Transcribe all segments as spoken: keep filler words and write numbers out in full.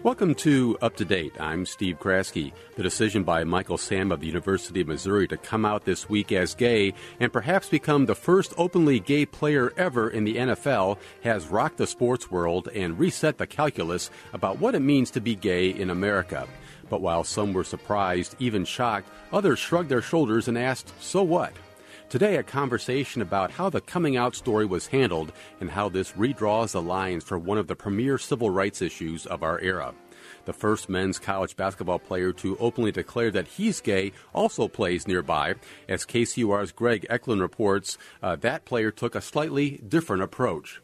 Welcome to Up to Date. I'm Steve Kraske. The decision by Michael Sam of the University of Missouri to come out this week as gay and perhaps become the first openly gay player ever in the N F L has rocked the sports world and reset the calculus about what it means to be gay in America. But while some were surprised, even shocked, others shrugged their shoulders and asked, so what? Today, a conversation about how the coming out story was handled and how this redraws the lines for one of the premier civil rights issues of our era. The first men's college basketball player to openly declare that he's gay also plays nearby. As K C U R's Greg Eklund reports, uh, that player took a slightly different approach.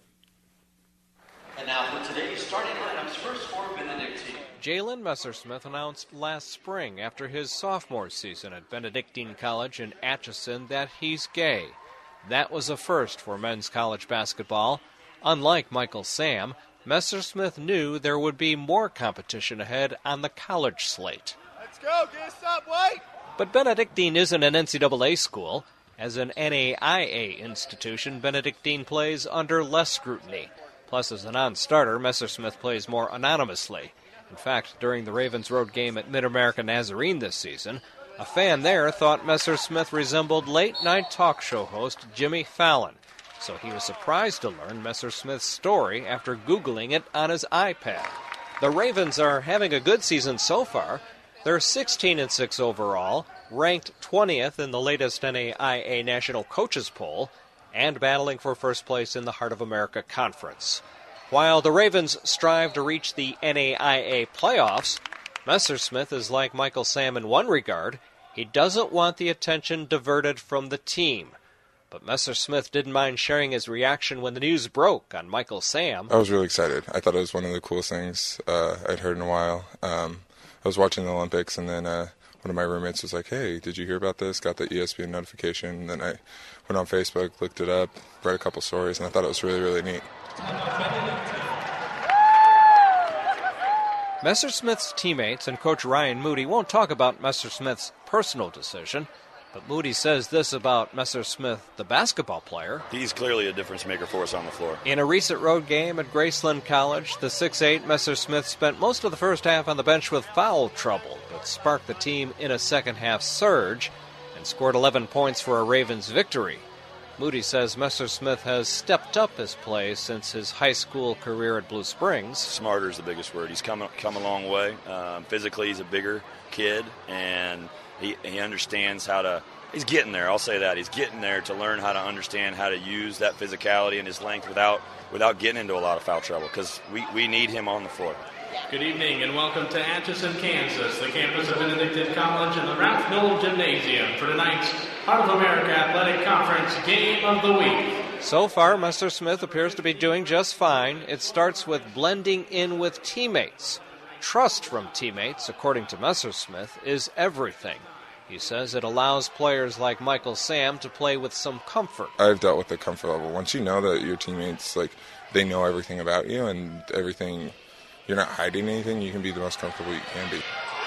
And now for today's starting lineups, first for Benedictine. Jalen Messersmith announced last spring after his sophomore season at Benedictine College in Atchison that he's gay. That was a first for men's college basketball. Unlike Michael Sam, Messersmith knew there would be more competition ahead on the college slate. Let's go, get us up, wait! But Benedictine isn't an N C double A school. As an N A I A institution, Benedictine plays under less scrutiny. Plus, as a non-starter, Messersmith plays more anonymously. In fact, during the Ravens road game at Mid-America Nazarene this season, a fan there thought Messersmith resembled late-night talk show host Jimmy Fallon. So he was surprised to learn Messersmith's story after Googling it on his iPad. The Ravens are having a good season so far. They're sixteen and six overall, ranked twentieth in the latest N A I A National Coaches Poll, and battling for first place in the Heart of America Conference. While the Ravens strive to reach the N A I A playoffs, Messersmith is like Michael Sam in one regard. He doesn't want the attention diverted from the team. But Messersmith didn't mind sharing his reaction when the news broke on Michael Sam. I was really excited. I thought it was one of the coolest things uh, I'd heard in a while. Um, I was watching the Olympics, and then uh, one of my roommates was like, hey, did you hear about this? Got the E S P N notification. And then I went on Facebook, looked it up, read a couple stories, and I thought it was really, really neat. Messersmith's teammates and Coach Ryan Moody won't talk about Messersmith's personal decision. But Moody says this about Messersmith, the basketball player. He's clearly a difference maker for us on the floor. In a recent road game at Graceland College, the six foot eight Messersmith spent most of the first half on the bench with foul trouble, but sparked the team in a second-half surge and scored eleven points for a Ravens victory. Moody says Messersmith has stepped up his play since his high school career at Blue Springs. Smarter is the biggest word. He's come, come a long way. Um, physically, he's a bigger kid, and He, he understands how to, he's getting there, I'll say that. He's getting there to learn how to understand how to use that physicality and his length without without getting into a lot of foul trouble, because we, we need him on the floor. Good evening and welcome to Atchison, Kansas, the campus of Benedictine College and the Ralph Knoll Gymnasium for tonight's Heart of America Athletic Conference Game of the Week. So far, Messersmith appears to be doing just fine. It starts with blending in with teammates. Trust from teammates, according to Messersmith, is everything. He says it allows players like Michael Sam to play with some comfort. I've dealt with the comfort level. Once you know that your teammates, like, they know everything about you and everything, you're not hiding anything, you can be the most comfortable you can be.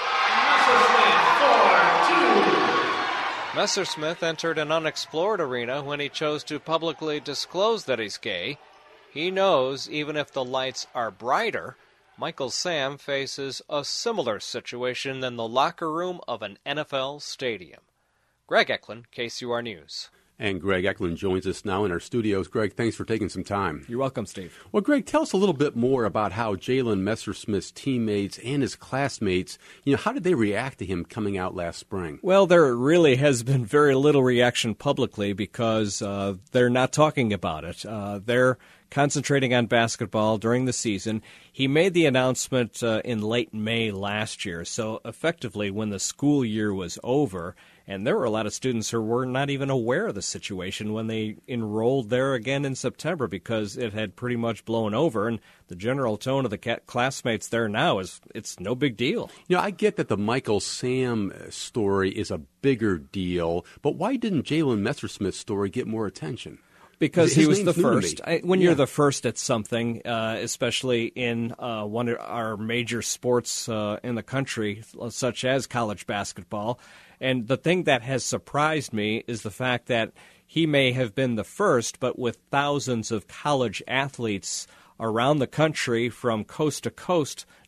Messersmith, Messersmith entered an unexplored arena when he chose to publicly disclose that he's gay. He knows, even if the lights are brighter, Michael Sam faces a similar situation in the locker room of an N F L stadium. Greg Eklund, K C U R News. And Greg Eklund joins us now in our studios. Greg, thanks for taking some time. You're welcome, Steve. Well, Greg, tell us a little bit more about how Jalen Messersmith's teammates and his classmates, you know, how did they react to him coming out last spring? Well, there really has been very little reaction publicly because uh, they're not talking about it. Uh, they're concentrating on basketball during the season. He made the announcement uh, in late May last year, so effectively when the school year was over, and there were a lot of students who were not even aware of the situation when they enrolled there again in September because it had pretty much blown over, and the general tone of the ca- classmates there now is it's no big deal. You know, I get that the Michael Sam story is a bigger deal, but why didn't Jalen Messersmith's story get more attention? Because His he was the name's new to first. me. I, when Yeah. you're the first at something, uh, especially in uh, one of our major sports uh, in the country, such as college basketball, and the thing that has surprised me is the fact that he may have been the first, but with thousands of college athletes around the country from coast to coast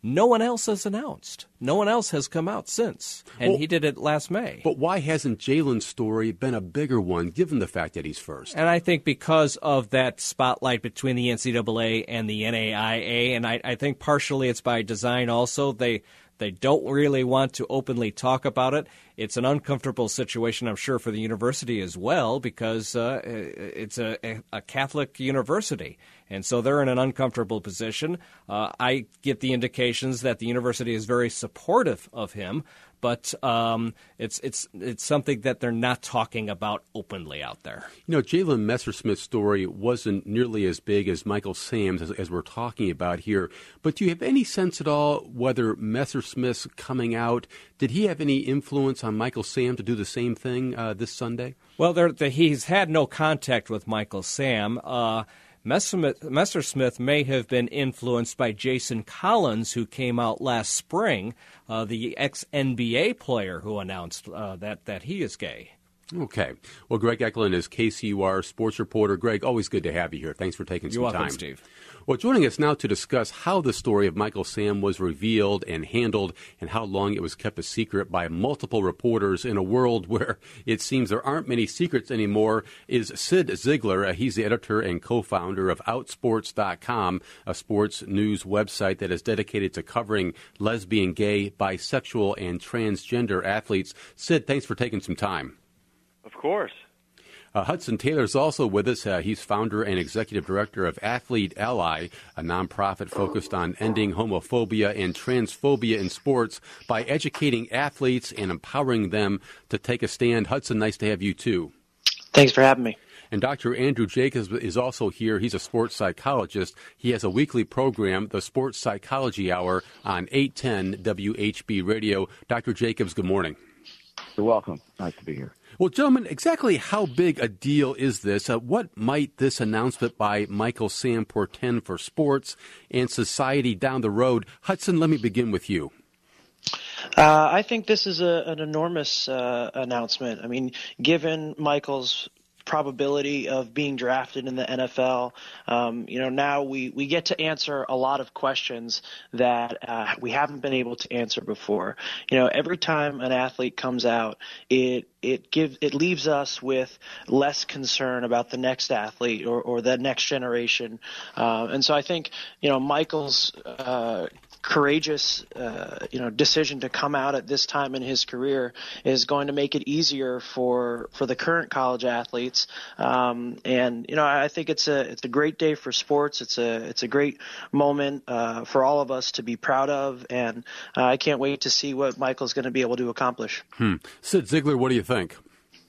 no one else has announced. No one else has come out since, and well, he did it last May. But why hasn't Jalen's story been a bigger one, given the fact that he's first? And I think because of that spotlight between the N C double A and the N A I A, and I, I think partially it's by design also. They They don't really want to openly talk about it. It's an uncomfortable situation, I'm sure, for the university as well, because uh, it's a, a Catholic university. And so they're in an uncomfortable position. Uh, I get the indications that the university is very supportive of him, but um, it's it's it's something that they're not talking about openly out there. You know, Jalen Messersmith's story wasn't nearly as big as Michael Sam's, as, as we're talking about here. But do you have any sense at all whether Messersmith's coming out, did he have any influence on Michael Sam to do the same thing uh, this Sunday? Well, there, the, he's had no contact with Michael Sam. Uh, Messersmith, Messersmith may have been influenced by Jason Collins, who came out last spring, uh, the ex-N B A player who announced uh, that, that he is gay. Okay. Well, Greg Ecklund is K C U R sports reporter. Greg, always good to have you here. Thanks for taking some You're time. welcome, Steve. Well, joining us now to discuss how the story of Michael Sam was revealed and handled and how long it was kept a secret by multiple reporters in a world where it seems there aren't many secrets anymore is Sid Ziegler. Uh, he's the editor and co-founder of Outsports dot com, a sports news website that is dedicated to covering lesbian, gay, bisexual, and transgender athletes. Sid, thanks for taking some time. Of course. Uh, Hudson Taylor's also with us. Uh, he's founder and executive director of Athlete Ally, a nonprofit focused on ending homophobia and transphobia in sports by educating athletes and empowering them to take a stand. Hudson, nice to have you too. Thanks for having me. And Doctor Andrew Jacobs is also here. He's a sports psychologist. He has a weekly program, the Sports Psychology Hour, on eight ten W H B Radio. Doctor Jacobs, good morning. You're welcome. Nice to be here. Well, gentlemen, exactly how big a deal is this? Uh, what might this announcement by Michael Sam portend for sports and society down the road? Hudson, let me begin with you. Uh, I think this is a, an enormous uh, announcement. I mean, given Michael's probability of being drafted in the N F L, um, you know, now we, we get to answer a lot of questions that uh, we haven't been able to answer before. You know, every time an athlete comes out, it it gives it leaves us with less concern about the next athlete or, or the next generation. Uh, and so I think, you know, Michael's uh, courageous, uh, you know, decision to come out at this time in his career is going to make it easier for, for the current college athletes. Um, and, you know, I think it's a, it's a great day for sports. It's a, it's a great moment, uh, for all of us to be proud of. And uh, I can't wait to see what Michael's going to be able to accomplish. Hmm. Sid Ziegler, what do you think?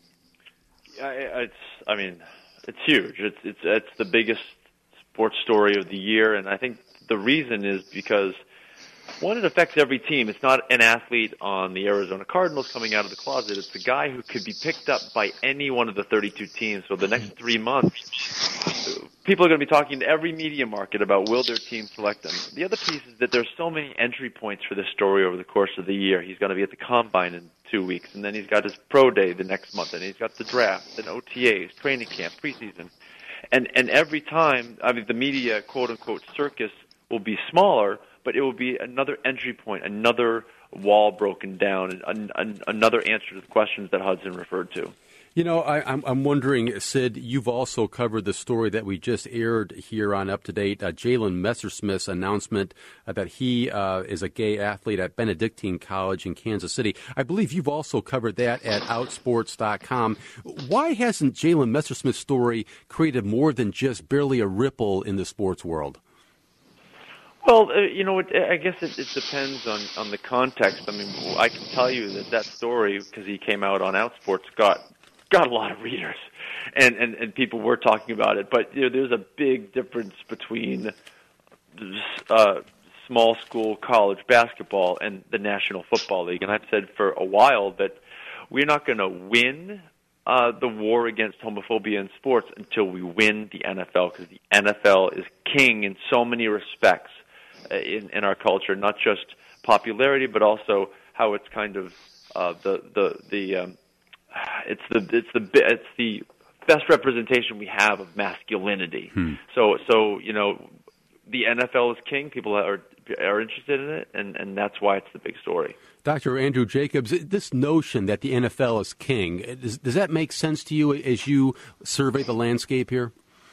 Yeah, it's, I mean, it's huge. It's, it's, it's the biggest sports story of the year. And I think the reason is because, one, it affects every team. It's not an athlete on the Arizona Cardinals coming out of the closet. It's a guy who could be picked up by any one of the thirty-two teams. So the next three months, people are going to be talking to every media market about will their team select them. The other piece is that there's so many entry points for this story over the course of the year. He's going to be at the Combine in two weeks, and then he's got his pro day the next month, and he's got the draft and O T As, training camp, preseason. And, and every time, I mean, the media quote-unquote circus will be smaller, but it will be another entry point, another wall broken down, and an, another answer to the questions that Hudson referred to. You know, I, I'm, I'm wondering, Sid, you've also covered the story that we just aired here on Up to Date, uh, Jalen Messersmith's announcement uh, that he uh, is a gay athlete at Benedictine College in Kansas City. I believe you've also covered that at Outsports dot com. Why hasn't Jalen Messersmith's story created more than just barely a ripple in the sports world? Well, uh, you know, it, I guess it, it depends on, on the context. I mean, I can tell you that that story, because he came out on Outsports, got got a lot of readers, and, and, and people were talking about it. But you know, there's a big difference between uh, small school college basketball and the National Football League. And I've said for a while that we're not going to win Uh, the war against homophobia in sports until we win the N F L, because the N F L is king in so many respects uh, in, in our culture, not just popularity, but also how it's kind of uh, the the the um, it's the it's the it's the best representation we have of masculinity. Hmm. So so you know, the N F L is king. People are are interested in it, and, and that's why it's the big story. Doctor Andrew Jacobs, this notion that the N F L is king, does, does that make sense to you as you survey the landscape here?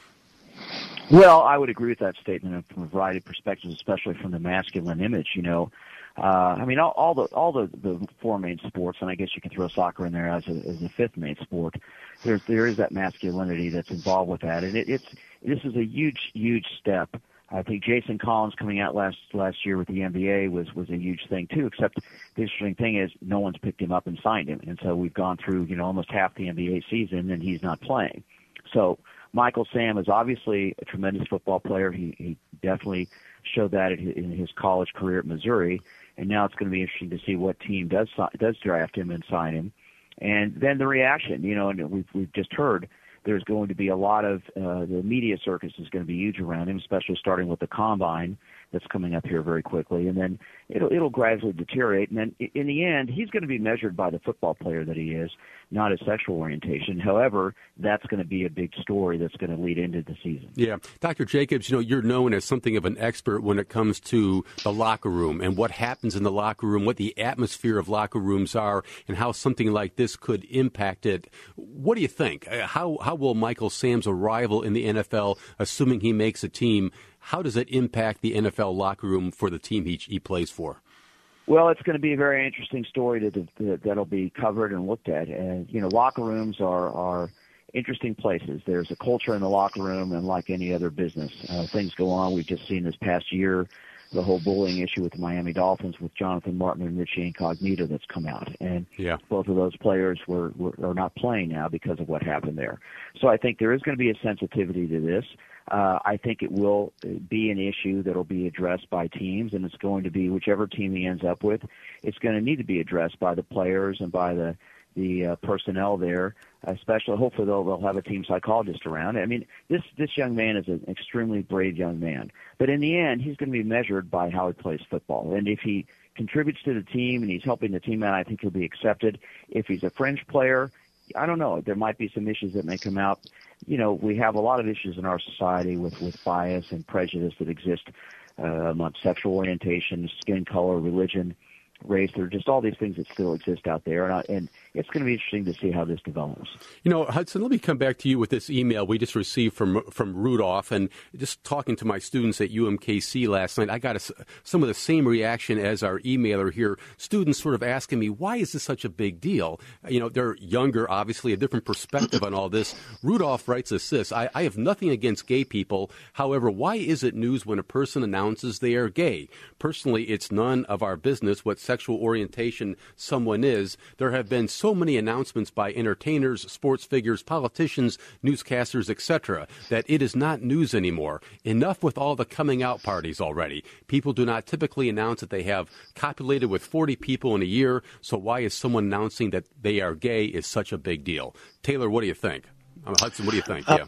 Well, I would agree with that statement from a variety of perspectives, especially from the masculine image. You know, uh, I mean, all, all the all the, the four main sports, and I guess you can throw soccer in there as a, as a fifth main sport. There's there is that masculinity that's involved with that, and it, it's this is a huge huge step. I think Jason Collins coming out last last year with the N B A was was a huge thing too. Except the interesting thing is no one's picked him up and signed him, and so we've gone through you know almost half the N B A season, and he's not playing. So Michael Sam is obviously a tremendous football player. He, he definitely showed that in his college career at Missouri, and now it's going to be interesting to see what team does does draft him and sign him, and then the reaction. You know, and we've we've just heard there's going to be a lot of uh, the media circus is going to be huge around him, especially starting with the combine that's coming up here very quickly, and then it'll it'll gradually deteriorate, and then in the end, he's going to be measured by the football player that he is, not his sexual orientation. However, that's going to be a big story that's going to lead into the season. Yeah. Doctor Jacobs, you know, you're known as something of an expert when it comes to the locker room and what happens in the locker room, what the atmosphere of locker rooms are, and how something like this could impact it. What do you think? How, how will Michael Sam's arrival in the N F L, assuming he makes a team, how does it impact the N F L locker room for the team he, he plays for? Well, it's going to be a very interesting story to, to, that'll be covered and looked at. And, you know, locker rooms are, are interesting places. There's a culture in the locker room, and like any other business, uh, things go on. We've just seen this past year the whole bullying issue with the Miami Dolphins with Jonathan Martin and Richie Incognito that's come out. And yeah. both of those players were, were are not playing now because of what happened there. So I think there is going to be a sensitivity to this. Uh, I think it will be an issue that will be addressed by teams, and it's going to be whichever team he ends up with, it's going to need to be addressed by the players and by the the uh, personnel there, especially hopefully they'll, they'll have a team psychologist around. I mean, this, this young man is an extremely brave young man, but in the end, he's going to be measured by how he plays football. And if he contributes to the team and he's helping the team out, I think he'll be accepted. If he's a fringe player, I don't know. There might be some issues that may come out. You know, we have a lot of issues in our society with, with bias and prejudice that exist uh, amongst sexual orientation, skin color, religion, race. There are just all these things that still exist out there, and, I, and it's going to be interesting to see how this develops. You know, Hudson, let me come back to you with this email we just received from from Rudolph, and just talking to my students at U M K C last night, I got a, some of the same reaction as our emailer here. Students sort of asking me, why is this such a big deal? You know, they're younger, obviously, a different perspective on all this. Rudolph writes us this, I, I have nothing against gay people. However, why is it news when a person announces they are gay? Personally, it's none of our business what sexual orientation someone is. There have been so many announcements by entertainers, sports figures, politicians, newscasters, et cetera, that it is not news anymore. Enough with all the coming out parties already. People do not typically announce that they have copulated with forty people in a year, so why is someone announcing that they are gay is such a big deal? Taylor, what do you think? Uh, Hudson, what do you think? Uh, yeah.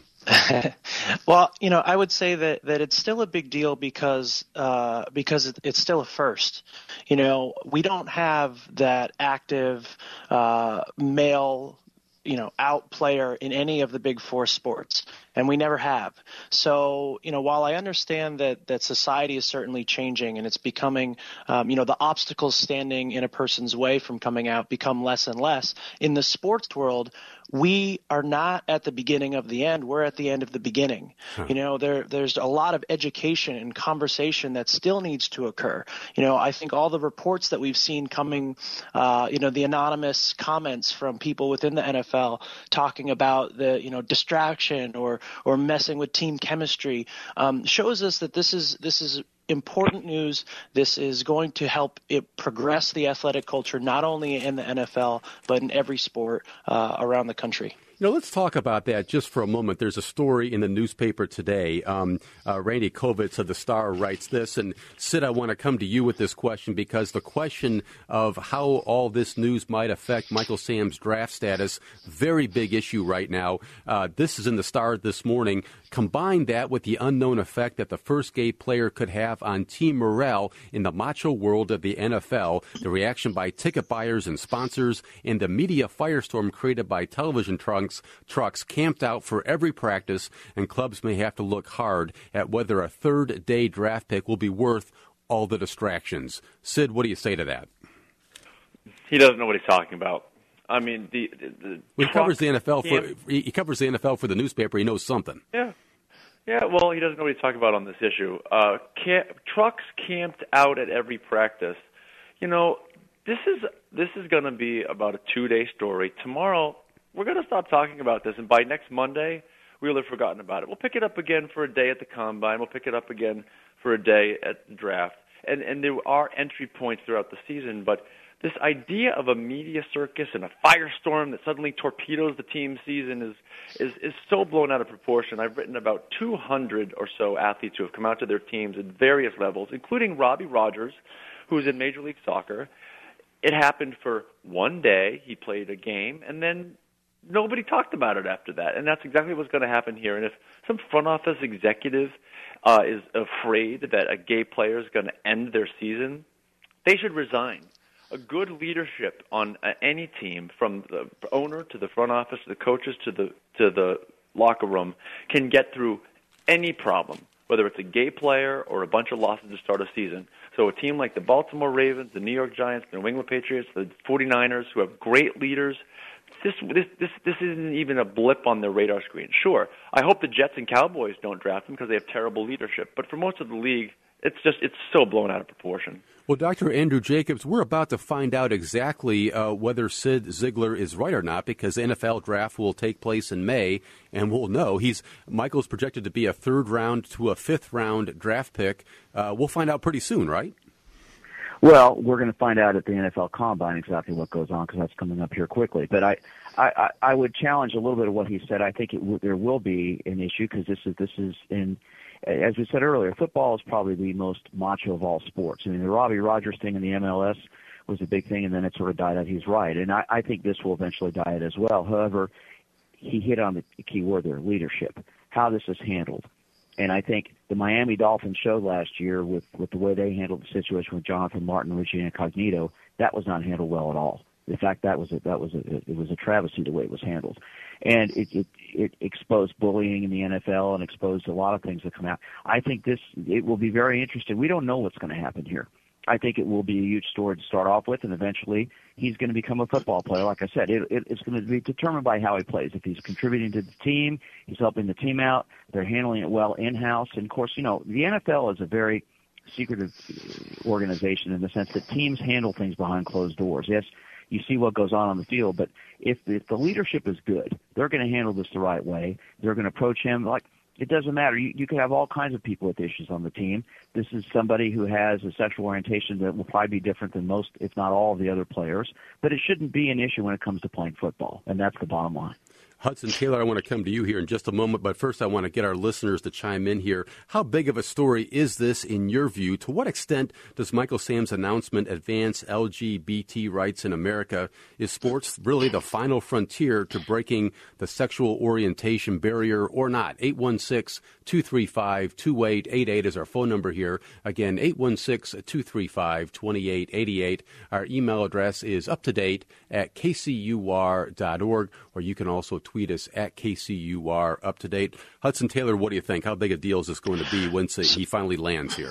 Well, you know, I would say that, that it's still a big deal because uh, because it, it's still a first. You know, we don't have that active uh, male, you know, out player in any of the big four sports, and we never have. So, you know, while I understand that, that society is certainly changing and it's becoming, um, you know, the obstacles standing in a person's way from coming out become less and less, in the sports world, we are not at the beginning of the end. We're at the end of the beginning. Huh. You know, there there's a lot of education and conversation that still needs to occur. You know, I think all the reports that we've seen coming, uh, you know, the anonymous comments from people within the N F L talking about the, you know, distraction or or messing with team chemistry um, shows us that this is this is important news. This is going to help it progress the athletic culture, not only in the N F L, but in every sport uh, around the country. You know, let's talk about that just for a moment. There's a story in the newspaper today. Um, uh, Randy Kovitz of the Star writes this, and Sid, I want to come to you with this question because the question of how all this news might affect Michael Sam's draft status, very big issue right now. Uh, this is in the Star this morning. Combine that with the unknown effect that the first gay player could have on team morale in the macho world of the N F L, the reaction by ticket buyers and sponsors, and the media firestorm created by television trunks trunks, trucks camped out for every practice, and clubs may have to look hard at whether a third-day draft pick will be worth all the distractions. Sid, what do you say to that? He doesn't know what he's talking about. I mean, the, the, the well, he covers the N F L for camp- he covers the N F L for the newspaper. He knows something. Yeah. Yeah, well, he doesn't know what he's talking about on this issue. Uh, camp, trucks camped out at every practice. You know, this is this is going to be about a two-day story. Tomorrow, we're going to stop talking about this, and by next Monday, we'll have forgotten about it. We'll pick it up again for a day at the Combine. We'll pick it up again for a day at the draft. And, and there are entry points throughout the season, but this idea of a media circus and a firestorm that suddenly torpedoes the team's season is, is, is so blown out of proportion. I've written about two hundred or so athletes who have come out to their teams at various levels, including Robbie Rogers, who's in Major League Soccer. It happened for one day. He played a game, and then nobody talked about it after that. And that's exactly what's going to happen here. And if some front office executive uh, is afraid that a gay player is going to end their season, they should resign. A good leadership on uh, any team, from the owner to the front office, to the coaches to the to the locker room, can get through any problem, whether it's a gay player or a bunch of losses to start a season. So a team like the Baltimore Ravens, the New York Giants, the New England Patriots, the forty-niners, who have great leaders, this this this this isn't even a blip on their radar screen. Sure, I hope the Jets and Cowboys don't draft them because they have terrible leadership, but for most of the league, it's just it's so blown out of proportion. Well, Doctor Andrew Jacobs, we're about to find out exactly uh, whether Sid Ziegler is right or not, because the N F L draft will take place in May, and we'll know. He's Michael's projected to be a third round to a fifth round draft pick. Uh, we'll find out pretty soon, right? Well, we're going to find out at the N F L Combine exactly what goes on, because that's coming up here quickly. But I, I, I would challenge a little bit of what he said. I think it w- there will be an issue, because this is this is in. As we said earlier, football is probably the most macho of all sports. I mean, the Robbie Rogers thing in the M L S was a big thing, and then it sort of died out. He's right, and I, I think this will eventually die out as well. However, he hit on the key word there, leadership, how this is handled. And I think the Miami Dolphins showed last year with, with the way they handled the situation with Jonathan Martin and Richie Incognito, that was not handled well at all. In fact, that was a, that was a, it was a travesty the way it was handled. And it, it, it exposed bullying in the N F L and exposed a lot of things that come out. I think this, it will be very interesting. We don't know what's going to happen here. I think it will be a huge story to start off with, and eventually he's going to become a football player. Like I said, it, it, it's going to be determined by how he plays. If he's contributing to the team, he's helping the team out, they're handling it well in-house. And, of course, you know, the N F L is a very secretive organization in the sense that teams handle things behind closed doors. Yes, you see what goes on on the field, but if, if the leadership is good, they're going to handle this the right way. They're going to approach him like it doesn't matter. You, you could have all kinds of people with issues on the team. This is somebody who has a sexual orientation that will probably be different than most, if not all, of the other players, but it shouldn't be an issue when it comes to playing football, and that's the bottom line. Hudson Taylor, I want to come to you here in just a moment, but first I want to get our listeners to chime in here. How big of a story is this in your view? To what extent does Michael Sam's announcement advance L G B T rights in America? Is sports really the final frontier to breaking the sexual orientation barrier or not? eight one six, two three five, two eight eight eight is our phone number here. Again, eight one six, two three five, two eight eight eight. Our email address is uptodate at k c u r dot org, or you can also tweet us at K C U R Up to Date. Hudson Taylor, what do you think? How big a deal is this going to be once he finally lands here?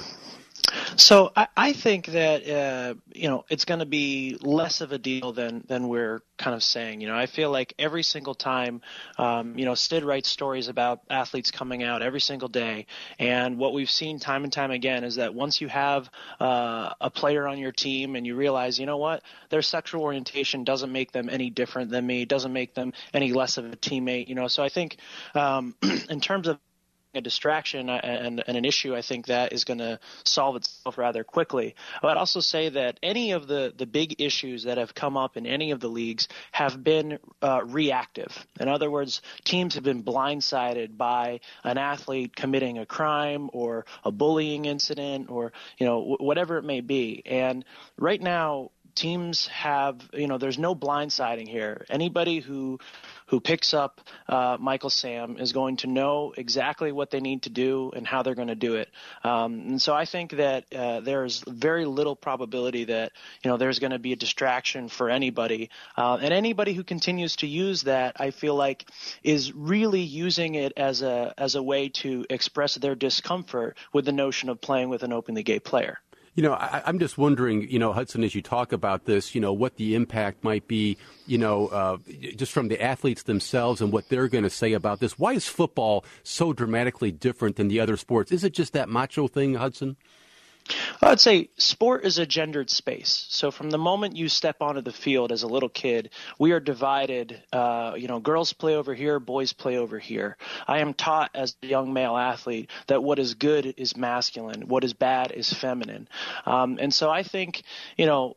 So I, I think that uh, you know it's going to be less of a deal than than we're kind of saying. You know, I feel like every single time, um, you know, Stid writes stories about athletes coming out every single day, and what we've seen time and time again is that once you have uh, a player on your team and you realize, you know what, their sexual orientation doesn't make them any different than me, doesn't make them any less of a teammate. You know, so I think um, in terms of a distraction and, and an issue, I think that is going to solve itself rather quickly. I would also say that any of the, the big issues that have come up in any of the leagues have been uh, reactive. In other words, teams have been blindsided by an athlete committing a crime or a bullying incident or, you know, w- whatever it may be. And right now, teams have, you know, there's no blindsiding here. Anybody who who picks up uh, Michael Sam is going to know exactly what they need to do and how they're going to do it. Um, and so I think that uh, there's very little probability that, you know, there's going to be a distraction for anybody. Uh, and anybody who continues to use that, I feel like, is really using it as a as a way to express their discomfort with the notion of playing with an openly gay player. You know, I, I'm just wondering, you know, Hudson, as you talk about this, you know, what the impact might be, you know, uh, just from the athletes themselves and what they're going to say about this. Why is football so dramatically different than the other sports? Is it just that macho thing, Hudson? I'd say sport is a gendered space. So from the moment you step onto the field as a little kid, we are divided. Uh, you know, girls play over here, boys play over here. I am taught as a young male athlete that what is good is masculine, what is bad is feminine. Um, and so I think, you know,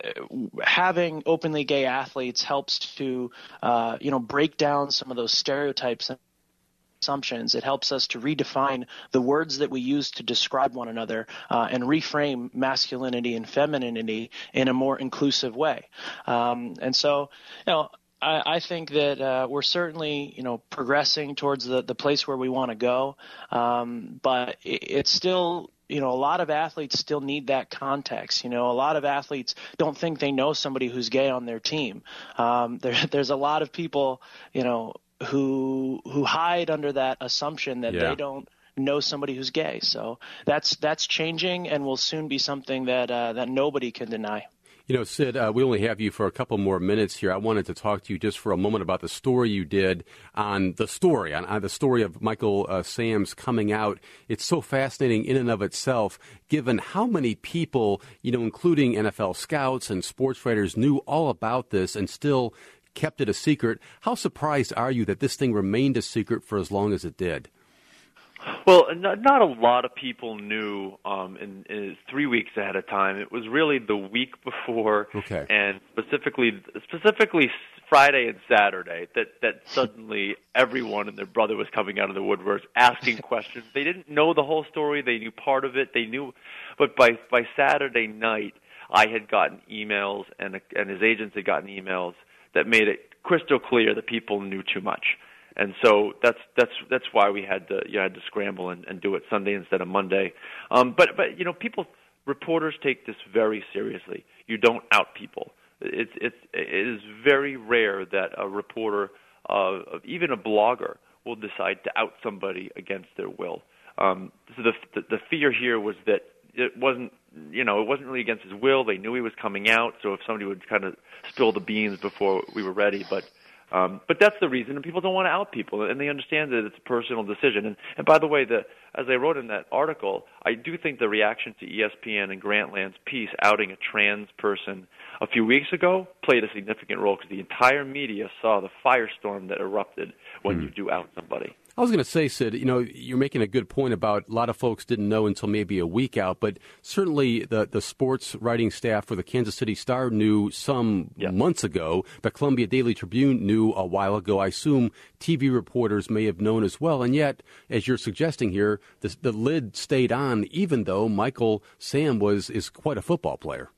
having openly gay athletes helps to, uh, you know, break down some of those stereotypes and assumptions. It helps us to redefine the words that we use to describe one another uh, and reframe masculinity and femininity in a more inclusive way. Um, and so, you know, I, I think that uh, we're certainly, you know, progressing towards the, the place where we want to go. Um, but it, it's still, you know, a lot of athletes still need that context. You know, a lot of athletes don't think they know somebody who's gay on their team. Um, there, there's a lot of people, you know, who who hide under that assumption that yeah. they don't know somebody who's gay. So that's that's changing and will soon be something that uh, that nobody can deny. You know, Sid, uh, we only have you for a couple more minutes here. I wanted to talk to you just for a moment about the story you did on the story, on, on the story of Michael uh, Sam's coming out. It's so fascinating in and of itself, given how many people, you know, including N F L scouts and sports writers, knew all about this and still kept it a secret. How surprised are you that this thing remained a secret for as long as it did? Well, not, not a lot of people knew um, in, in three weeks ahead of time. It was really the week before, okay. and specifically specifically Friday and Saturday that, that suddenly everyone and their brother was coming out of the woodworks asking questions. They didn't know the whole story. They knew part of it. They knew, but by by Saturday night, I had gotten emails, and and his agents had gotten emails that made it crystal clear that people knew too much. And so that's that's that's why we had to you had to scramble and, and do it Sunday instead of Monday. Um, but but you know, people, reporters take this very seriously. You don't out people. It's it's it is very rare that a reporter, uh, even a blogger, will decide to out somebody against their will. Um, so the, the the fear here was that it wasn't, you know, it wasn't really against his will. They knew he was coming out, so if somebody would kind of spill the beans before we were ready, but um, but that's the reason, and people don't want to out people, and they understand that it's a personal decision. And, and by the way, the as I wrote in that article, I do think the reaction to E S P N and Grantland's piece outing a trans person a few weeks ago played a significant role because the entire media saw the firestorm that erupted when mm. you do out somebody. I was going to say, Sid, you know, you're making a good point about a lot of folks didn't know until maybe a week out, but certainly the, the sports writing staff for the Kansas City Star knew some yeah. months ago. The Columbia Daily Tribune knew a while ago. I assume T V reporters may have known as well. And yet, as you're suggesting here, the, the lid stayed on, even though Michael Sam was is quite a football player.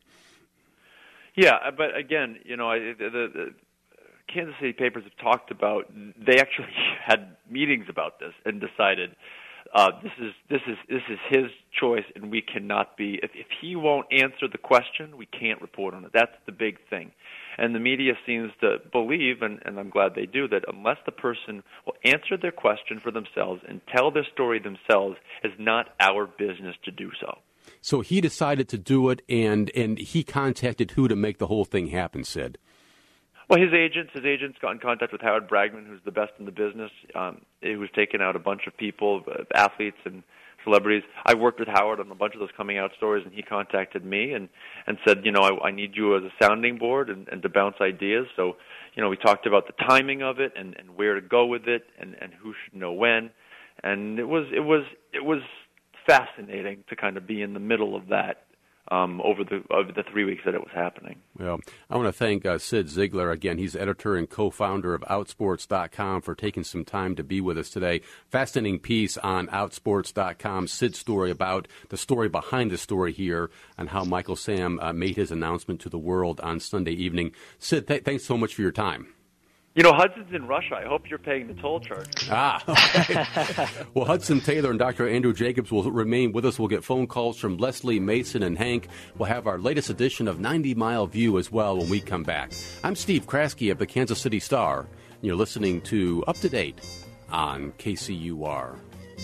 Yeah, but again, you know, I, the, the Kansas City papers have talked about, they actually had meetings about this and decided uh, this is this is this is his choice, and we cannot be. If, if he won't answer the question, we can't report on it. That's the big thing, and the media seems to believe, and, and I'm glad they do, that unless the person will answer their question for themselves and tell their story themselves, it's not our business to do so. So he decided to do it, and and he contacted who to make the whole thing happen, Sid? Well, his agents, his agents got in contact with Howard Bragman, who's the best in the business, um, who's taken out a bunch of people, uh, athletes and celebrities. I worked with Howard on a bunch of those coming out stories, and he contacted me and, and said, you know, I, I need you as a sounding board and, and to bounce ideas. So, you know, we talked about the timing of it and, and where to go with it and, and who should know when. And it was it was it was fascinating to kind of be in the middle of that um, over the over the three weeks that it was happening. Well, I want to thank uh, Sid Ziegler again. He's editor and co-founder of Outsports dot com for taking some time to be with us today. Fascinating piece on Outsports dot com. Sid's story about the story behind the story here and how Michael Sam uh, made his announcement to the world on Sunday evening. Sid, th- thanks so much for your time. You know, Hudson's in Russia. I hope you're paying the toll charge. Ah, okay. Well, Hudson Taylor and Doctor Andrew Jacobs will remain with us. We'll get phone calls from Leslie, Mason, and Hank. We'll have our latest edition of ninety mile View as well when we come back. I'm Steve Kraske of the Kansas City Star, and you're listening to Up to Date on K C U R.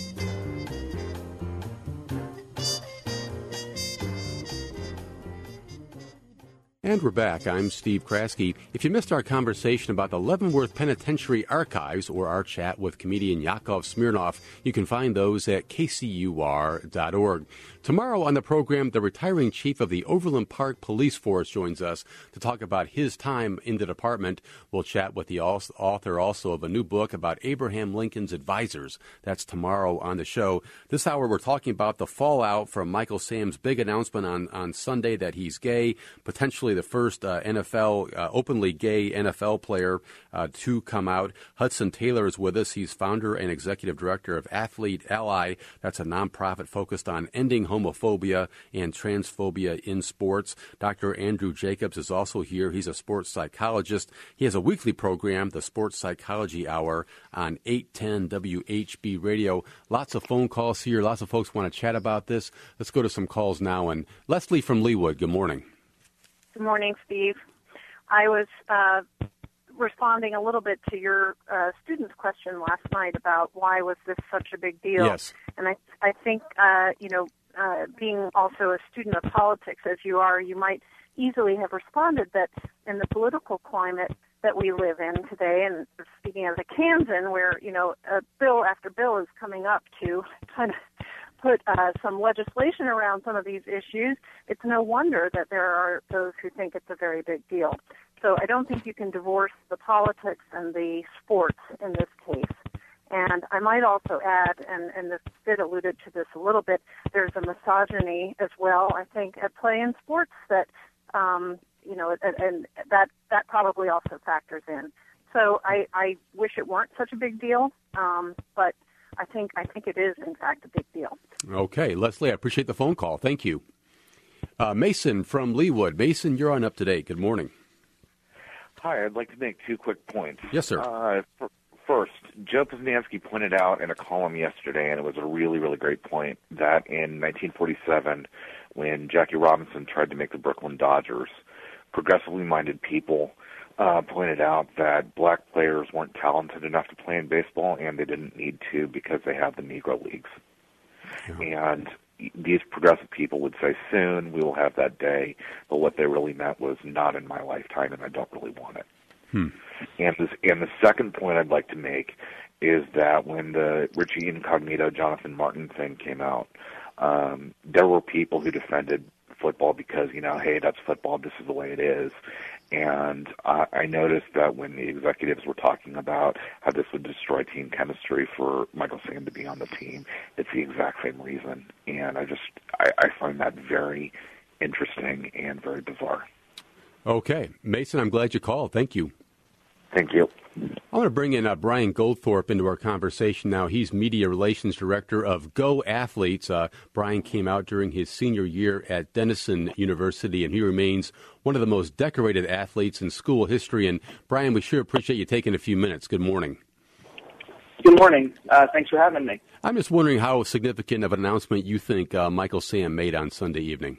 And we're back. I'm Steve Kraske. If you missed our conversation about the Leavenworth Penitentiary Archives or our chat with comedian Yakov Smirnoff, you can find those at K C U R dot org. Tomorrow on the program, the retiring chief of the Overland Park Police Force joins us to talk about his time in the department. We'll chat with the author also of a new book about Abraham Lincoln's advisors. That's tomorrow on the show. This hour, we're talking about the fallout from Michael Sam's big announcement on, on Sunday that he's gay, potentially the first uh, N F L, uh, openly gay N F L player uh, to come out. Hudson Taylor is with us. He's founder and executive director of Athlete Ally. That's a nonprofit focused on ending homophobia and transphobia in sports. Doctor Andrew Jacobs is also here. He's a sports psychologist. He has a weekly program, the Sports Psychology Hour, on eight ten W H B Radio. Lots of phone calls here. Lots of folks want to chat about this. Let's go to some calls now. And Leslie from Leawood, good morning. Good morning, Steve. I was uh, responding a little bit to your uh, student's question last night about why was this such a big deal. Yes. And I, I think, uh, you know, uh, being also a student of politics as you are, you might easily have responded that in the political climate that we live in today, and speaking as a Kansan, where, you know, a bill after bill is coming up to kind of put uh, some legislation around some of these issues, it's no wonder that there are those who think it's a very big deal. So I don't think you can divorce the politics and the sports in this case. And I might also add, and, and this Sid alluded to this a little bit, there's a misogyny as well, I think, at play in sports that, um, you know, and, and that that probably also factors in. So I, I wish it weren't such a big deal, um, but I think I think it is, in fact, a big deal. Okay. Leslie, I appreciate the phone call. Thank you. Uh, Mason from Leawood. Mason, you're on Up to Date. Good morning. Hi, I'd like to make two quick points. Yes, sir. Uh, for, first, Joe Posnanski pointed out in a column yesterday, and it was a really, really great point, that in nineteen forty-seven, when Jackie Robinson tried to make the Brooklyn Dodgers, progressively minded people uh, pointed out that black players weren't talented enough to play in baseball, and they didn't need to because they have the Negro Leagues. Yeah. And these progressive people would say, soon we will have that day, but what they really meant was not in my lifetime, and I don't really want it. Hmm. And, this, and the second point I'd like to make is that when the Richie Incognito, Jonathan Martin thing came out, um, there were people who defended football because, you know, hey, that's football, this is the way it is. And I, I noticed that when the executives were talking about how this would destroy team chemistry for Michael Sam to be on the team, it's the exact same reason. And I just, I, I find that very interesting and very bizarre. Okay. Mason, I'm glad you called. Thank you. Thank you. I want to bring in uh, Brian Goldthorpe into our conversation now. He's Media Relations Director of Go Athletes. Uh, Brian came out during his senior year at Denison University, and he remains one of the most decorated athletes in school history. And, Brian, we sure appreciate you taking a few minutes. Good morning. Good morning. Uh, thanks for having me. I'm just wondering how significant of an announcement you think uh, Michael Sam made on Sunday evening.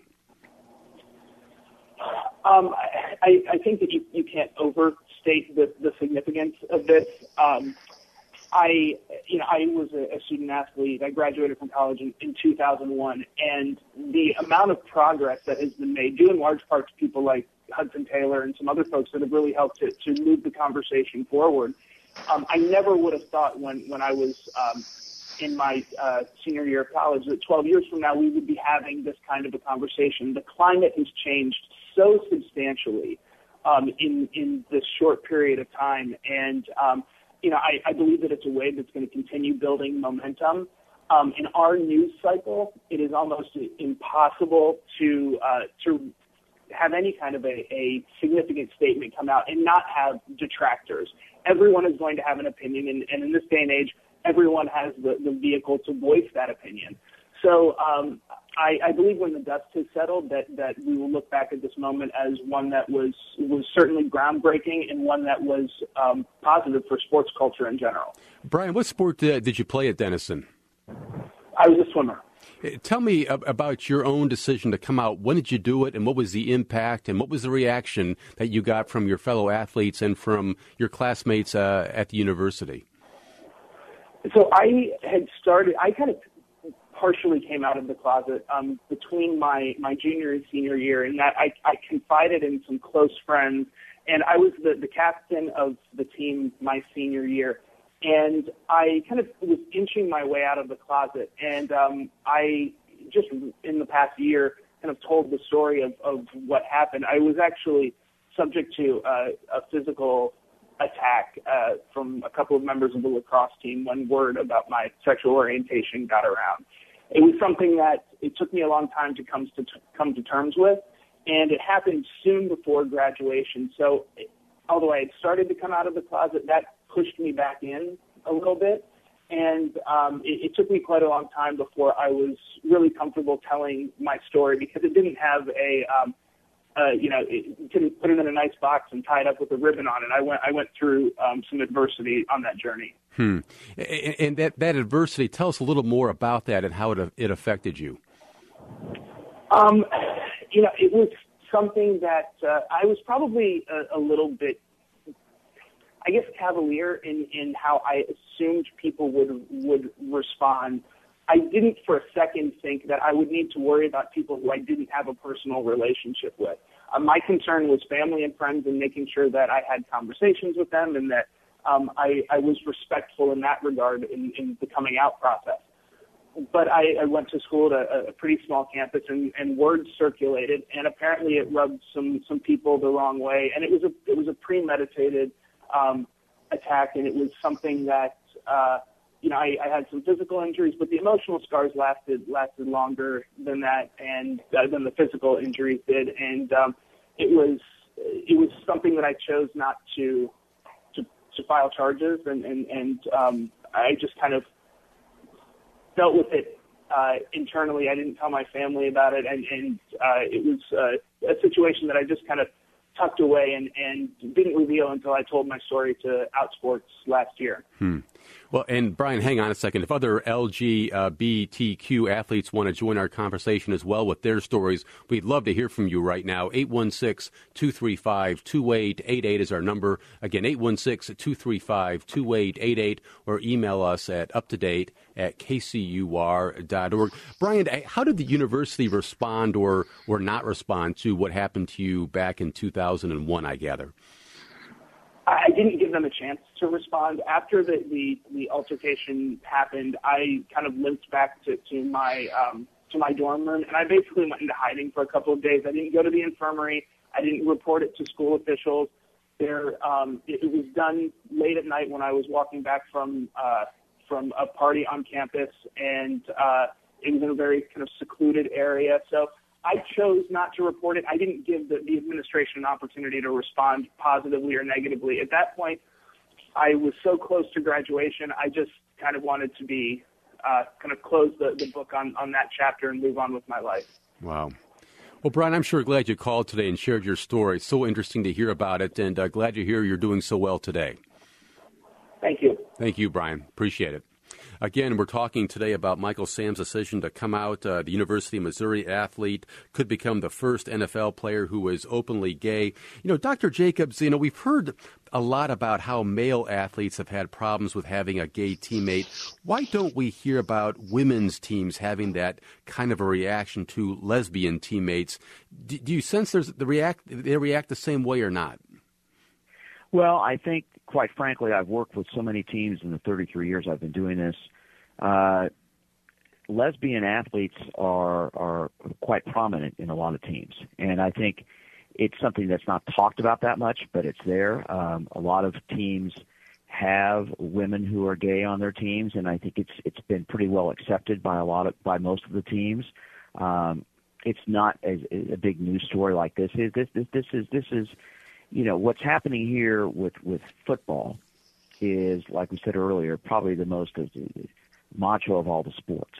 Um, I, I think that you, you can't overstate the, the significance of this. Um, I, you know, I was a, a student athlete. I graduated from college in, in two thousand one, and the amount of progress that has been made, due in large part to people like Hudson Taylor and some other folks that have really helped to, to move the conversation forward. Um, I never would have thought when, when I was um, in my uh, senior year of college that twelve years from now we would be having this kind of a conversation. The climate has changed so substantially um, in in this short period of time, and um, you know I, I believe that it's a wave that's going to continue building momentum. Um, in our news cycle, it is almost impossible to uh, to have any kind of a, a significant statement come out and not have detractors. Everyone is going to have an opinion, and, and in this day and age, everyone has the, the vehicle to voice that opinion. So um, I, I believe when the dust has settled that, that we will look back at this moment as one that was was certainly groundbreaking and one that was um, positive for sports culture in general. Brian, what sport uh, did you play at Denison? I was a swimmer. Tell me about your own decision to come out. When did you do it, and what was the impact, and what was the reaction that you got from your fellow athletes and from your classmates uh, at the university? So I had started, I kind of partially came out of the closet um, between my, my junior and senior year, in that I, I confided in some close friends, and I was the, the captain of the team my senior year. And I kind of was inching my way out of the closet. And um, I just in the past year kind of told the story of, of what happened. I was actually subject to uh, a physical attack uh, from a couple of members of the lacrosse team when word about my sexual orientation got around. It was something that it took me a long time to come to, come to terms with. And it happened soon before graduation. So although I had started to come out of the closet, that pushed me back in a little bit, and um, it, it took me quite a long time before I was really comfortable telling my story, because it didn't have a, um, uh, you know, it didn't put it in a nice box and tie it up with a ribbon on it. I went, I went through um, some adversity on that journey. Hmm. And that that adversity, tell us a little more about that and how it it affected you. Um, you know, it was something that uh, I was probably a, a little bit, I guess, cavalier in, in how I assumed people would would respond. I didn't for a second think that I would need to worry about people who I didn't have a personal relationship with. Uh, my concern was family and friends and making sure that I had conversations with them and that um, I, I was respectful in that regard in, in the coming out process. But I, I went to school at a, a pretty small campus, and, and word circulated, and apparently it rubbed some, some people the wrong way. And it was a it was a premeditated Um, attack, and it was something that, uh, you know, I, I had some physical injuries, but the emotional scars lasted lasted longer than that, and uh, than the physical injuries did. And um, it was it was something that I chose not to to, to file charges, and and, and um, I just kind of dealt with it uh, internally. I didn't tell my family about it, and, and uh, it was uh, a situation that I just kind of tucked away and, and didn't reveal until I told my story to Outsports last year. Hmm. Well, and Brian, hang on a second. If other L G B T Q athletes want to join our conversation as well with their stories, we'd love to hear from you right now. eight one six, two three five, two eight eight eight is our number. Again, eight one six, two three five, two eight eight eight, or email us at uptodate at k c u r dot org. Brian, how did the university respond or, or not respond to what happened to you back in two thousand one, I gather? I didn't give them a chance to respond. After the, the, the altercation happened, I kind of limped back to, to my um, to my dorm room, and I basically went into hiding for a couple of days. I didn't go to the infirmary. I didn't report it to school officials. There, um, it, it was done late at night when I was walking back from uh, from a party on campus, and uh, it was in a very kind of secluded area. So I chose not to report it. I didn't give the, the administration an opportunity to respond positively or negatively. At that point, I was so close to graduation, I just kind of wanted to be uh, kind of close the, the book on, on that chapter and move on with my life. Wow. Well, Brian, I'm sure glad you called today and shared your story. It's so interesting to hear about it, and uh, glad to hear you're doing so well today. Thank you. Thank you, Brian. Appreciate it. Again, we're talking today about Michael Sam's decision to come out. Uh, the University of Missouri athlete could become the first N F L player who is openly gay. You know, Doctor Jacobs, you know, we've heard a lot about how male athletes have had problems with having a gay teammate. Why don't we hear about women's teams having that kind of a reaction to lesbian teammates? Do, do you sense there's the react they react the same way or not? Well, I think, quite frankly, I've worked with so many teams in the thirty-three years I've been doing this. Uh, lesbian athletes are are quite prominent in a lot of teams, and I think it's something that's not talked about that much, but it's there. Um, a lot of teams have women who are gay on their teams, and I think it's it's been pretty well accepted by a lot of by most of the teams. Um, it's not as, a big news story like this is. This this this is this is you know what's happening here with with football is, like we said earlier, probably the most macho of all the sports.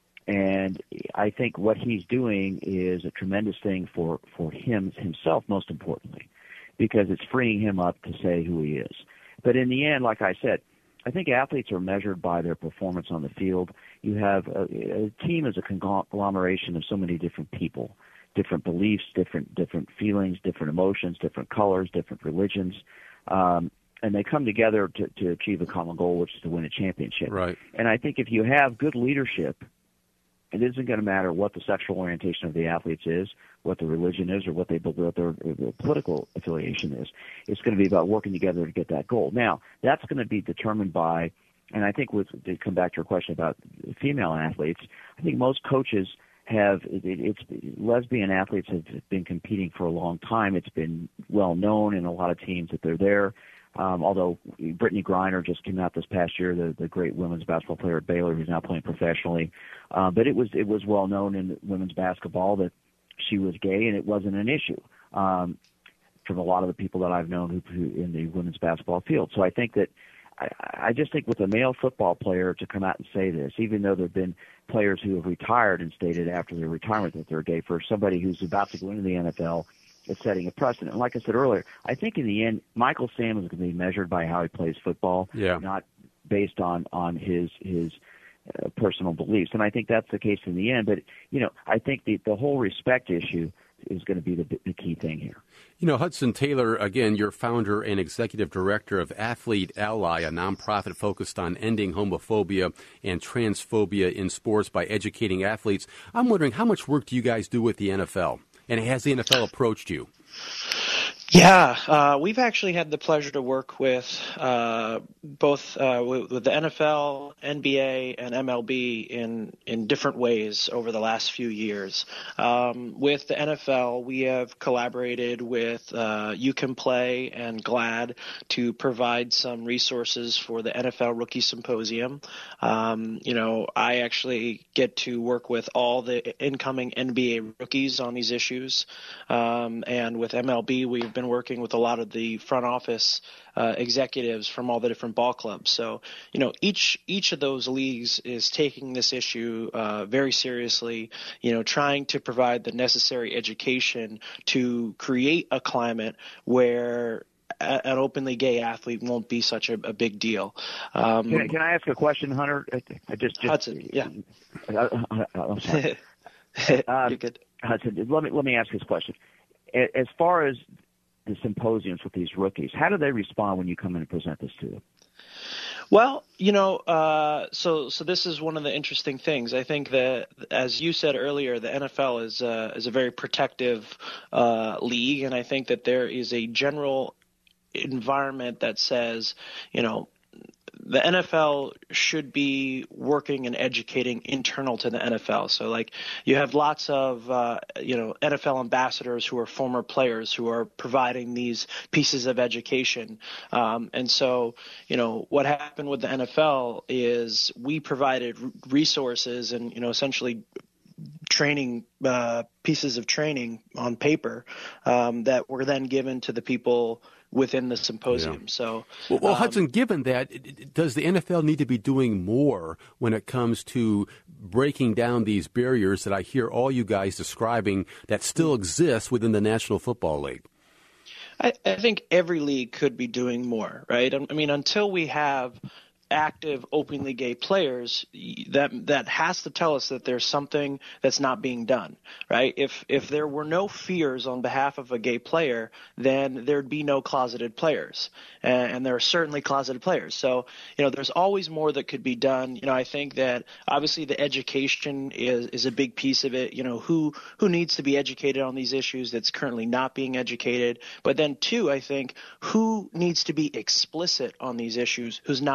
And I think what he's doing is a tremendous thing for, for him himself, most importantly, because it's freeing him up to say who he is. But in the end, like I said, I think athletes are measured by their performance on the field. You have a, a team is a conglomeration of so many different people, different beliefs, different different feelings, different emotions, different colors, different religions. Um, and they come together to, to achieve a common goal, which is to win a championship. Right. And I think if you have good leadership, it isn't going to matter what the sexual orientation of the athletes is, what the religion is, or what they what their, their political affiliation is. It's going to be about working together to get that goal. Now, that's going to be determined by, and I think with, to come back to your question about female athletes, I think most coaches have, it, it's lesbian athletes have been competing for a long time. It's been well known in a lot of teams that they're there. Um, although Brittany Griner just came out this past year, the, the great women's basketball player at Baylor, who's now playing professionally. Uh, but it was it was well known in women's basketball that she was gay, and it wasn't an issue um, from a lot of the people that I've known who, who in the women's basketball field. So I think that I, I just think with a male football player to come out and say this, even though there have been players who have retired and stated after their retirement that they're gay, for somebody who's about to go into the N F L, it's setting a precedent. And like I said earlier, I think in the end, Michael Sam is going to be measured by how he plays football, yeah. not based on on his his uh, personal beliefs. And I think that's the case in the end. But you know, I think the the whole respect issue is going to be the, the key thing here. You know, Hudson Taylor, again, you're founder and executive director of Athlete Ally, a nonprofit focused on ending homophobia and transphobia in sports by educating athletes. I'm wondering, how much work do you guys do with the N F L? And has the N F L approached you? Yeah, uh, we've actually had the pleasure to work with uh, both uh, with, with the N F L, N B A, and M L B in in different ways over the last few years. Um, with the N F L, we have collaborated with uh, You Can Play and GLAAD to provide some resources for the N F L Rookie Symposium. Um, you know, I actually get to work with all the incoming N B A rookies on these issues, um, and with M L B, we've been working with a lot of the front office uh, executives from all the different ball clubs. So, you know, each each of those leagues is taking this issue uh, very seriously, you know, trying to provide the necessary education to create a climate where a, an openly gay athlete won't be such a, a big deal. Um, can, I, can I ask a question, Hunter? I just, just Hudson, yeah. I, I, I'm sorry. um, You're good. Hudson, let me let me ask this question. As far as the symposiums with these rookies, how do they respond when you come in and present this to them? Well, you know, uh, so so this is one of the interesting things. I think that, as you said earlier, the N F L is uh, is a very protective uh, league, and I think that there is a general environment that says, you know, the N F L should be working and educating internal to the N F L. So, like, you have lots of, uh, you know, N F L ambassadors who are former players who are providing these pieces of education. Um, and so, you know, what happened with the N F L is we provided resources and, you know, essentially training uh, pieces of training on paper um, that were then given to the people within the symposium. Yeah. So, well, well um, Hudson, given that, does the N F L need to be doing more when it comes to breaking down these barriers that I hear all you guys describing that still exist within the National Football League? I, I think every league could be doing more, right? I mean, until we have active openly gay players, that that has to tell us that there's something that's not being done, right? If if there were no fears on behalf of a gay player, then there'd be no closeted players, and, and there are certainly closeted players. So, you know, there's always more that could be done. You know, I think that obviously the education is is a big piece of it. You know, who who needs to be educated on these issues that's currently not being educated, but then two, I think who needs to be explicit on these issues, who's not being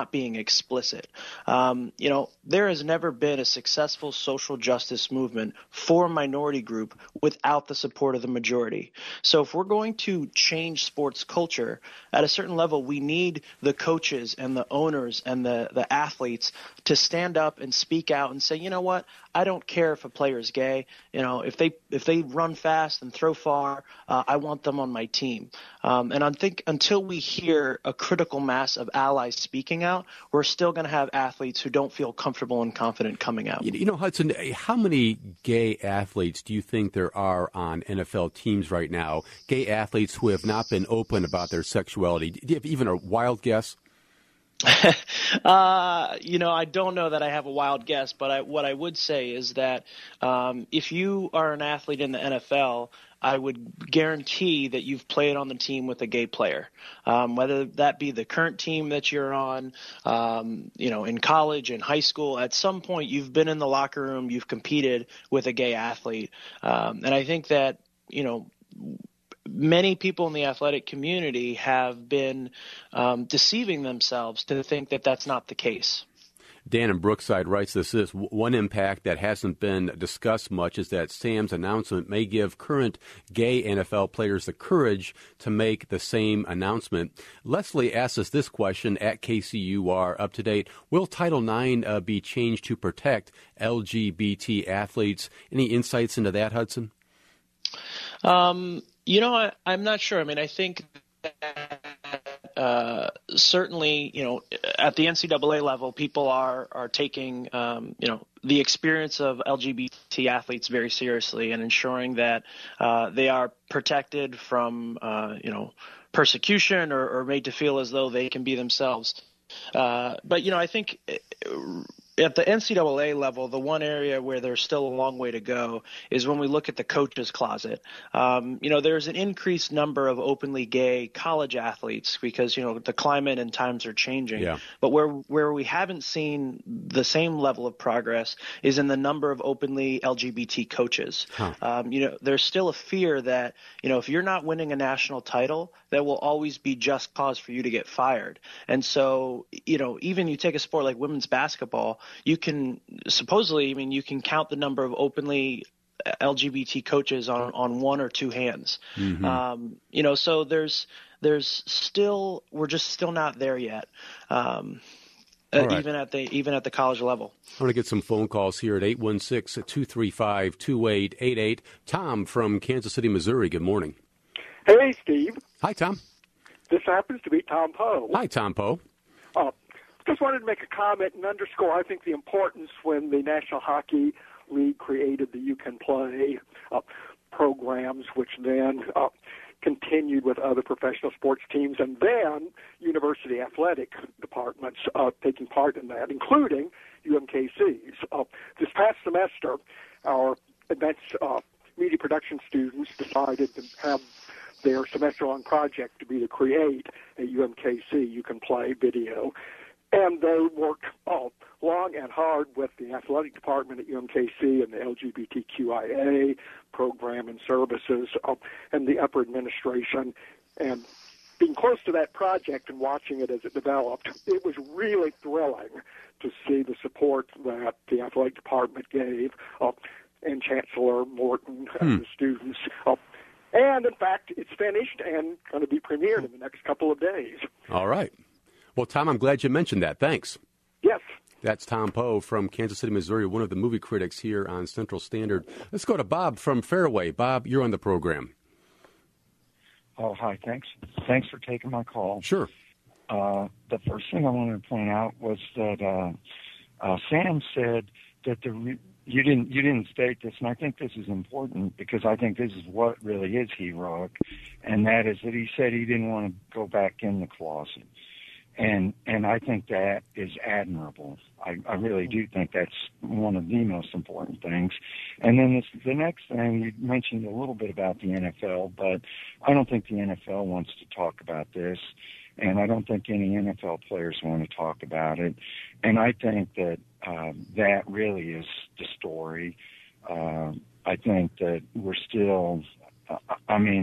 explicit. Um, you know, there has never been a successful social justice movement for a minority group without the support of the majority. So if we're going to change sports culture at a certain level, we need the coaches and the owners and the, the athletes to stand up and speak out and say, you know what, I don't care if a player is gay. You know, if they if they run fast and throw far, uh, I want them on my team. Um, and I think until we hear a critical mass of allies speaking out, we're still going to have athletes who don't feel comfortable and confident coming out. You know, Hudson, how many gay athletes do you think there are on N F L teams right now? Gay athletes who have not been open about their sexuality. Do you have even a wild guess? uh, you know, I don't know that I have a wild guess, but I, what I would say is that um, if you are an athlete in the N F L, I would guarantee that you've played on the team with a gay player, um, whether that be the current team that you're on, um, you know, in college, in high school. At some point, you've been in the locker room, you've competed with a gay athlete. Um, and I think that, you know, many people in the athletic community have been um, deceiving themselves to think that that's not the case. Dan in Brookside writes this, this, one impact that hasn't been discussed much is that Sam's announcement may give current gay N F L players the courage to make the same announcement. Leslie asks us this question at K C U R Up to Date. Will Title nine uh, be changed to protect L G B T athletes? Any insights into that, Hudson? Um, you know, I, I'm not sure. I mean, I think that uh, certainly, you know, at the N C double A level, people are are taking, um, you know, the experience of L G B T athletes very seriously and ensuring that uh, they are protected from, uh, you know, persecution or, or made to feel as though they can be themselves. Uh, but, you know, I think at the N C double A level, the one area where there's still a long way to go is when we look at the coach's closet. Um, you know, there's an increased number of openly gay college athletes because, you know, the climate and times are changing. Yeah. But where where we haven't seen the same level of progress is in the number of openly L G B T coaches. Huh. Um, you know, there's still a fear that, you know, if you're not winning a national title, there will always be just cause for you to get fired. And so, you know, even you take a sport like women's basketball, you can supposedly, I mean, you can count the number of openly L G B T coaches on, on one or two hands. Mm-hmm. Um, you know, so there's there's still we're just still not there yet, um, uh, right. even at the even at the college level. I want to get some phone calls here at eight one six, two three five, two eight eight eight. Tom from Kansas City, Missouri. Good morning. Hey, Steve. Hi, Tom. This happens to be Tom Poe. Hi, Tom Poe. Uh, just wanted to make a comment and underscore, I think, the importance when the National Hockey League created the You Can Play uh, programs, which then uh, continued with other professional sports teams, and then university athletic departments uh, taking part in that, including U M K C's. Uh, this past semester, our advanced uh, media production students decided to have their semester-long project to be to create a U M K C You Can Play video. And they worked uh, long and hard with the athletic department at U M K C and the L G B T Q I A program and services uh, and the upper administration. And being close to that project and watching it as it developed, it was really thrilling to see the support that the athletic department gave uh, and Chancellor Morton Hmm. and the students. Uh, and, in fact, it's finished and going to be premiered in the next couple of days. All right. Well, Tom, I'm glad you mentioned that. Thanks. Yes. That's Tom Poe from Kansas City, Missouri, one of the movie critics here on Central Standard. Let's go to Bob from Fairway. Bob, you're on the program. Oh, hi. Thanks. Thanks for taking my call. Sure. Uh, the first thing I wanted to point out was that uh, uh, Sam said that the re- you didn't you didn't state this, and I think this is important because I think this is what really is heroic, and that is that he said he didn't want to go back in the closet. And and I think that is admirable. I, I really do think that's one of the most important things. And then this, the next thing, you mentioned a little bit about the N F L, but I don't think the N F L wants to talk about this, and I don't think any N F L players want to talk about it. And I think that uh, that really is the story. Uh, I think that we're still, uh, I mean,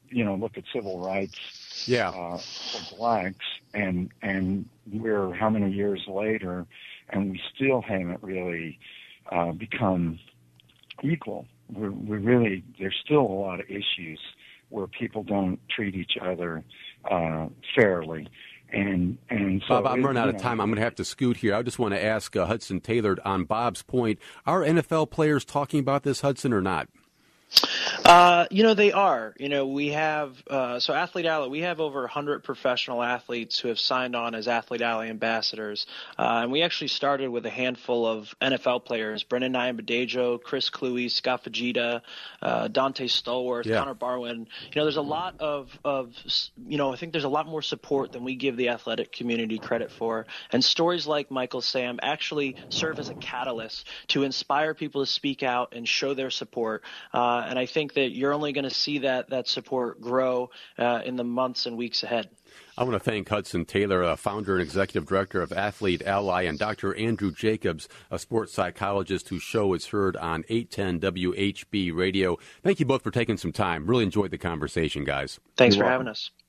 you know, look at civil rights yeah. uh, for blacks, and and we're how many years later, and we still haven't really uh, become equal. We're, we really there's still a lot of issues where people don't treat each other uh, fairly. And, and so Bob, I'm it, running out of know, time. I'm going to have to scoot here. I just want to ask uh, Hudson Taylor on Bob's point. Are N F L players talking about this, Hudson, or not? Uh, you know, they are. You know, we have uh, – so Athlete Alley, we have over one hundred professional athletes who have signed on as Athlete Alley ambassadors. Uh, and we actually started with a handful of N F L players, Brendan Nyambadejo, Chris Cluey, Scott Fajita, uh, Dante Stallworth, yeah. Connor Barwin. You know, there's a lot of, of – you know, I think there's a lot more support than we give the athletic community credit for. And stories like Michael Sam actually serve as a catalyst to inspire people to speak out and show their support. Uh, and I think that you're only going to see that that support grow uh, in the months and weeks ahead. I want to thank Hudson Taylor, uh, founder and executive director of Athlete Ally, and Doctor Andrew Jacobs, a sports psychologist whose show is heard on eight ten W H B Radio. Thank you both for taking some time. Really enjoyed the conversation, guys. Thanks You're for welcome. having us.